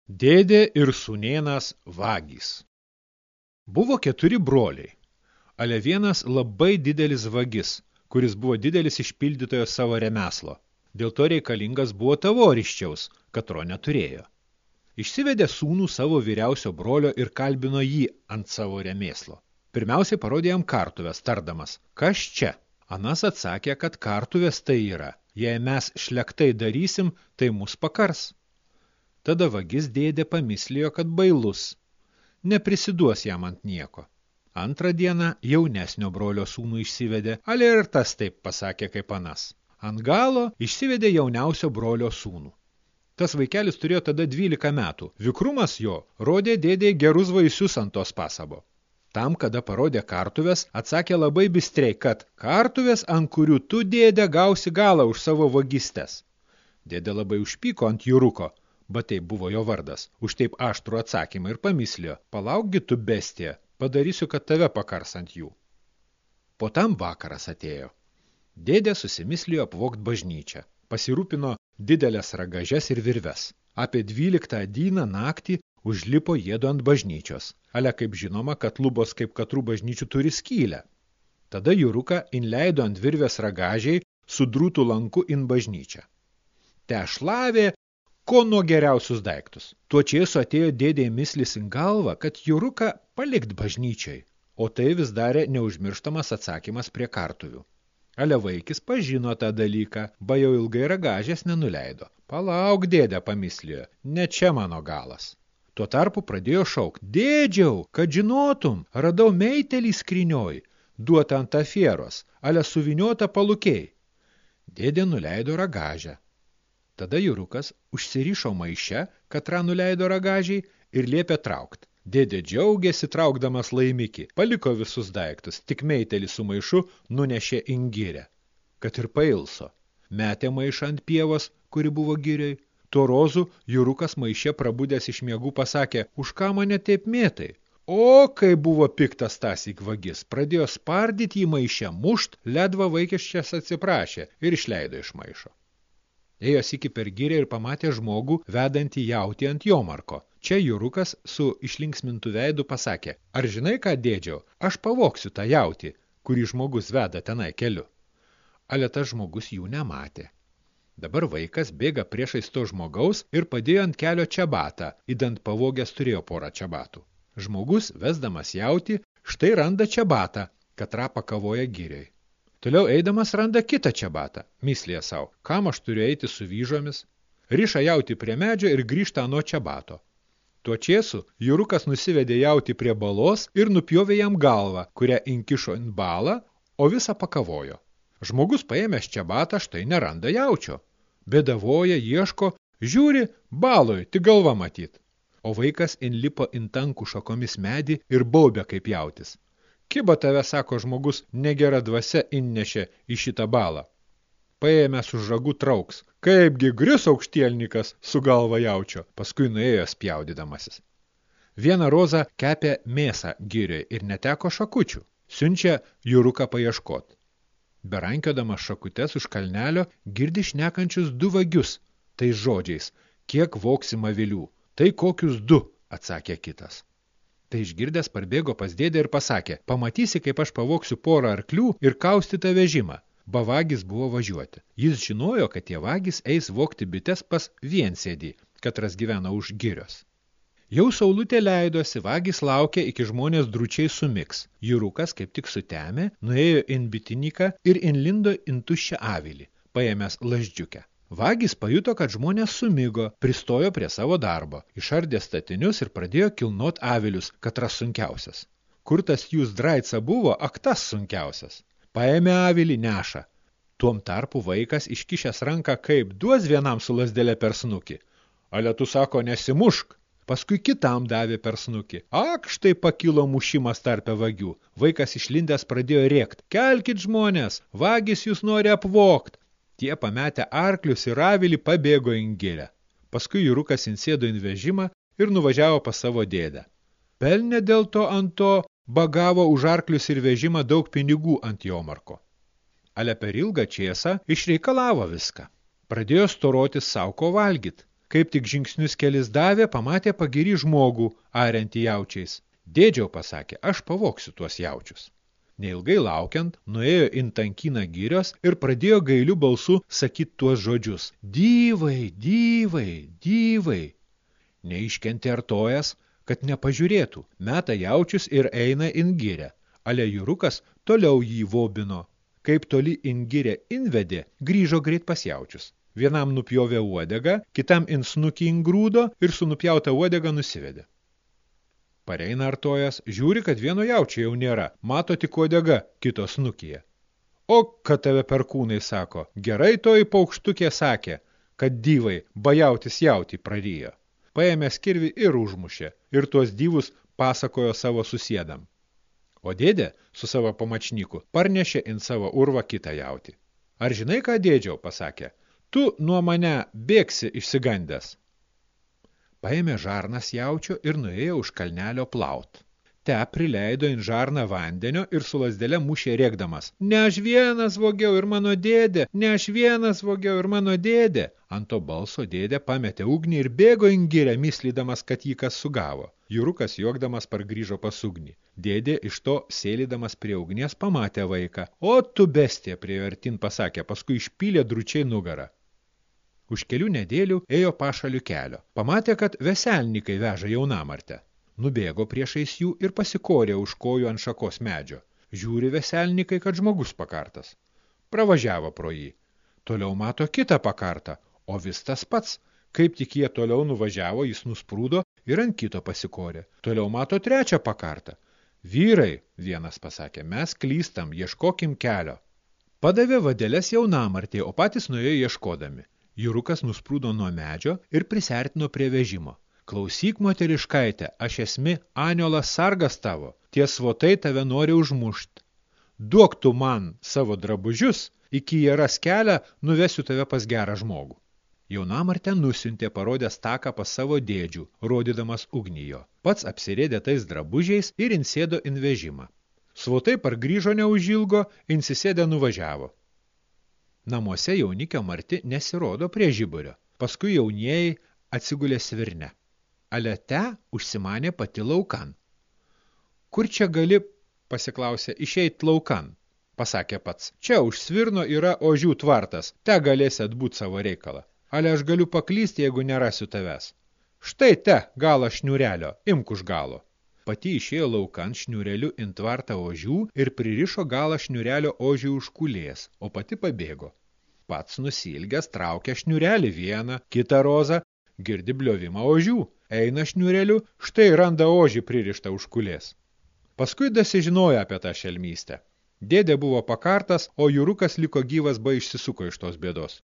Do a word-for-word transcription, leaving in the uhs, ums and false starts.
Dėdė ir sūnėnas vagys. Buvo keturi broliai. Ale vienas labai didelis vagis, kuris buvo didelis išpildytojo savo remeslo. Dėl to reikalingas buvo tavoriščiaus, katro neturėjo. Išsivedė sūnų savo vyriausio brolio ir kalbino jį ant savo remėslo. Pirmiausiai parodė jam kartuves, tardamas, kas čia? Anas atsakė, kad kartuvės tai yra. Jei mes šlektai darysim, tai mus pakars. Tada vagis dėdė pamislėjo, kad bailus. Neprisiduos jam ant nieko. Antrą dieną jaunesnio brolio sūnų išsivedė, ale ir tas taip pasakė kaip anas. Ant galo išsivedė jauniausio brolio sūnų. Tas vaikelis turėjo tada dvylika metų. Vikrumas jo rodė dėdė gerus vaisius ant tos pasabo. Tam, kada parodė kartuves, atsakė labai bistriai, kad kartuves, ant kurių tu, dėdė, gausi galą už savo vagystes. Dėdė labai užpyko ant Juruko, bet tai buvo jo vardas, už taip aštrų atsakymą ir pamislėjo, palaukgi tu bestija, padarysiu, kad tave pakars ant jų. Po tam vakaras atėjo. Dėdė susimislėjo apvogt bažnyčią, pasirūpino didelės ragažes ir virves. Apie dvyliktą dieną naktį užlipo jėdu ant bažnyčios, ale kaip žinoma, kad lubos kaip katrų bažnyčių turi skylę. Tada Juruka inleido ant virvės ragažiai su drūtų lanku in bažnyčią. Te šlavė ko nuo geriausius daiktus. Tuo čėsu atėjo dėdė mislis in galvą, kad Juruka palikt bažnyčiai, o tai vis darė neužmirštamas atsakymas prie kartuvių. Ale vaikis pažino tą dalyką, ba jau ilgai ragažės nenuleido. Palauk, dėdė, pamislėjo, ne čia mano galas. Tuo tarpu pradėjo šaukt, dėdžiau, kad žinotum, radau meitelį skrynioj, duotą ant afieros, ale suviniota palukiai. Dėdė nuleido ragažę. Tada Jurukas užsirišo maiše, katrą nuleido ragažiai ir liepė traukt. Dėdė džiaugėsi traukdamas laimikį, paliko visus daiktus, tik meitelį su maišu nunešė ingirę, kad ir pailso. Metė maišą ant pievos, kuri buvo girioj. Tuo rozu Jurukas maiše prabudęs iš miegų pasakė, už ką mane taip mėtai? O, kai buvo piktas tąsyk vagis, pradėjo spardyti į maiše, mušt, ledva vaikiščias atsiprašė ir išleido iš maišo. Ėjo sykį per girią ir pamatė žmogų vedantį jautį ant jomarko. Čia Jurukas su išlinksmintu veidu pasakė, ar žinai ką, dėdžiau, aš pavoksiu tą jautį, kurį žmogus veda tenai keliu. Ale tas žmogus jų nematė. Dabar vaikas bėga priešais to žmogaus ir padėjo ant kelio čiabatą, idant pavogęs turėjo porą čiabatų. Žmogus, vesdamas jautį, štai randa čiabatą, katrą pakavoja girioj. Toliau eidamas randa kitą čiabatą, mislėje savo, kam aš turiu eiti su vyžomis, riša jautį prie medžio ir grįžta nuo čiabato. Tuo čėsu Jurukas nusivedė jautį prie balos ir nupjovė jam galvą, kurią inkišo ant balą, o visą pakavojo. Žmogus paėmęs čiabatą štai neranda jaučio. Bėdavoja, ieško, žiūri, baloj, tik galva matyt. O vaikas inlipo in tankų šakomis medį ir baubė kaip jautis. Kiba tave, sako žmogus, negera dvasia innešė į šitą balą. Paėmęs už ragų trauks, kaipgi gris aukštielnikas su galva jaučio, paskui nuėjo spjaudydamasis. Vieną rozą kepė mėsą girioj ir neteko šakučių, siunčia Juruką paieškot. Berankiodamas šakutes už kalnelio girdi šnekančius du vagius, tais žodžiais, kiek voksim avilių, tai kokius du, atsakė kitas. Tai išgirdęs parbėgo pas dėdę ir pasakė, pamatysi, kaip aš pavoksiu porą arklių ir kaustytą vežimą. Bavagis buvo važiuoti. Jis žinojo, kad tie vagis eis vokti bites pas viensėdį, katras gyvena už girios. Jau saulutė leidosi, vagis laukė, iki žmonės dručiai sumiks. Jurukas, kaip tik sutemė, nuėjo in bitiniką ir inlindo in tuščią avilį, paėmęs laždžiukę. Vagis pajuto, kad žmonės sumigo, pristojo prie savo darbo, išardė statinius ir pradėjo kilnot avilius, katras sunkiausias. Kur tas jūs draica buvo, ak tas sunkiausias. Paėmė avilį, neša. Tuom tarpu vaikas iškišęs ranką, kaip duos vienam su lasdelė per snukį. Ale tu, sako, nesimušk. Paskui kitam davė per snukį. Ak, štai pakilo mušimas tarpe vagių. Vaikas išlindęs pradėjo rėkt. Kelkit žmonės, vagis jūs nori apvogt. Tie pametę arklius ir avilį pabėgo in girią. Paskui Jurukas insėdo in vežimą ir nuvažiavo pas savo dėdę. Pelnė dėl to ant to, bagavo už arklius ir vežimą daug pinigų ant jomarko. Ale per ilgą čėsą išreikalavo viską. Pradėjo storotis sauko valgyt. Kaip tik žingsnius kelis davė, pamatė pagirį žmogų, ariantį jaučiais. Dėdžiau, pasakė, aš pavoksiu tuos jaučius. Neilgai laukiant, nuėjo in tankyną girios ir pradėjo gailiu balsu sakyt tuos žodžius. Dyvai, dyvai, dyvai. Neiškentė artojas, kad nepažiūrėtų, meta jaučius ir eina in girę. Ale Jurukas toliau jį vobino. Kaip toli in girę invedė, grįžo greit pas jaučius. Vienam nupjovė uodegą, kitam in snukį ingrūdo ir su nupjauta uodega nusivedė. Pareina artojas, žiūri, kad vieno jaučio jau nėra, mato tik uodega kito snukyje. O, kad tave perkūnai, sako, gerai toji paukštukė sakė, kad dyvai bajautis jautį prarijo. Paėmė skirvį ir užmušė, ir tuos dyvus pasakojo savo susėdam. O dėdė su savo pamačnyku parnešė in savo urvą kitą jautį. Ar žinai, ką dėdžiau, pasakė, tu nuo mane bėgsi išsigandęs. Paėmė žarnas jaučio ir nuėjo už kalnelio plaut. Te prileido in žarną vandenio ir su lazdele mušė rėkdamas. Ne aš vienas vogiau ir mano dėdė, ne aš vienas vogiau ir mano dėdė. Ant to balso dėdė pametė ugnį ir bėgo in girę, myslydamas, kad jį kas sugavo. Jurukas juokdamas pargrįžo pas ugnį. Dėdė iš to sėlydamas prie ugnies pamatė vaiką. O tu bestė, prie artin pasakė, paskui išpylė dručiai nugarą. Už kelių nedėlių ėjo pašalių kelio. Pamatė, kad veselnikai veža jaunamartę. Nubėgo priešais jų ir pasikorė už kojų ant šakos medžio. Žiūri veselnikai, kad žmogus pakartas. Pravažiavo pro jį. Toliau mato kitą pakartą, o vis tas pats. Kaip tik jie toliau nuvažiavo, jis nusprūdo ir ant kito pasikorė. Toliau mato trečią pakartą. Vyrai, vienas pasakė, mes klystam, ieškokim kelio. Padavė vadeles jaunamartė, o patys nuėjo ieškodami. Jurukas nusprūdo nuo medžio ir prisertino prie vežimo. Klausyk, moteriškaitė, aš esmi aniolas sargas tavo, tie svotai tave nori užmušt. Duok tu man savo drabužius, iki jie ras kelią, nuvesiu tave pas gerą žmogų. Jaunamartė nusiuntė parodęs taką pas savo dėdžių, rodydamas ugnijo. Pats apsirėdė tais drabužiais ir insėdo in vežimą. Svotai pargrįžo neužilgo, insisėdę nuvažiavo. Namuose jaunikio marti nesirodo prie žiburio. Paskui jaunieji atsigulė svirne. Ale te užsimanė pati laukan. Kur čia gali, pasiklausė, išeit laukan? Pasakė pats. Čia už svirno yra ožių tvartas, te galėsi atbūt savo reikalą. Ale aš galiu paklysti, jeigu nerasiu tavęs. Štai te galą šniurelio, imk už galo. Pati išėjo laukan šniureliu in tvartą ožių ir pririšo galą šniurelio ožių už kulės, o pati pabėgo. Pats nusilgęs traukia šniurelį vieną, kitą rozą, girdi bliovimą ožių. Eina šniureliu, štai randa ožį pririštą už kulės. Paskui dasižinojo apie tą šelmystę. Dėdė buvo pakartas, o Jurukas liko gyvas, ba išsisuko iš tos bėdos.